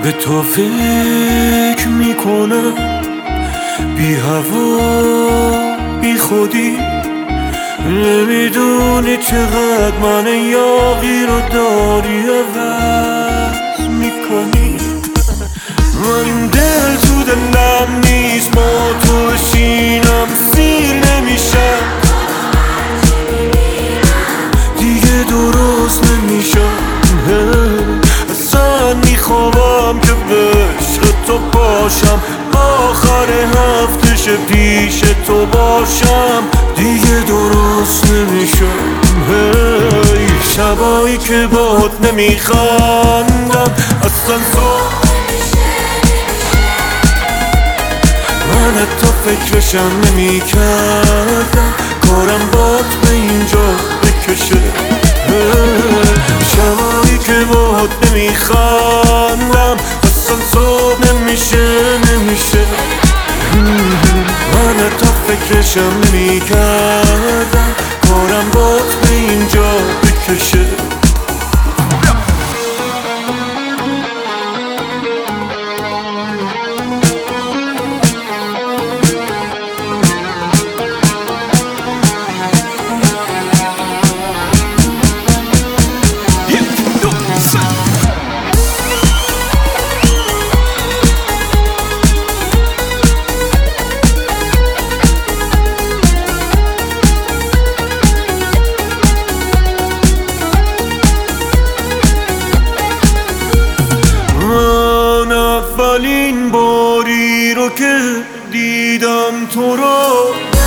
به تو فکر میکنم بی هوا بی خودی، نمیدونی چقدر من یاغی رو داری عوض میکنی. من دل تو دلم نیست، با تو شینم سیر نمیشم، دیگه درست نمیشم. اصلا میخوام که به عشق تو باشم، آخر هفتهش پیش تو باشم، دیگه درست نمیشم. شبایی که باهات نمیخندم اصلا من حتی فکرشم نمیکردم، کارم باد به اینجا بکشه. شبایی که باهات نمیخندم اصلا صبح نمیشه. من حتی فکرشم نمیکردم، کارم باد به اینجا بکشه. اولین باری رو که دیدم تو رو،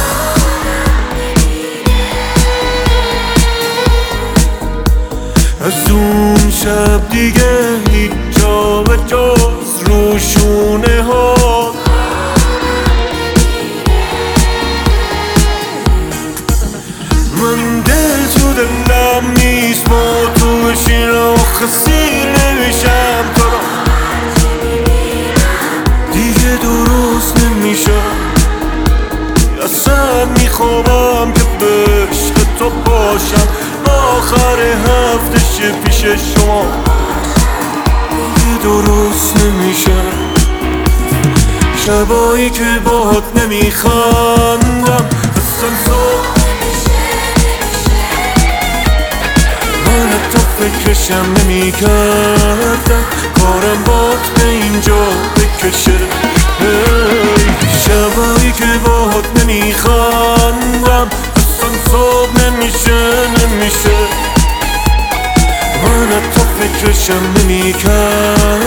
از اون شب دیگه هیچ جا به جز روشونه ها. من دل تو دلم نیست، با تو بشینم آخه سیر نمیشم، تو رو دیگه درست نمیشم. اصلا میخوام که به عشق تو باشم، آخر هفتهش پیش شما، دیگه درست نمیشم. شبایی که باهات نمیخندم اصلا من حتی فکرشم نمیکردم، کارم باد به اینجا بکشه. شبایی که باهات نمیخندم اصلا صبح نمیشه. من حتی فکرشم نمیکردم،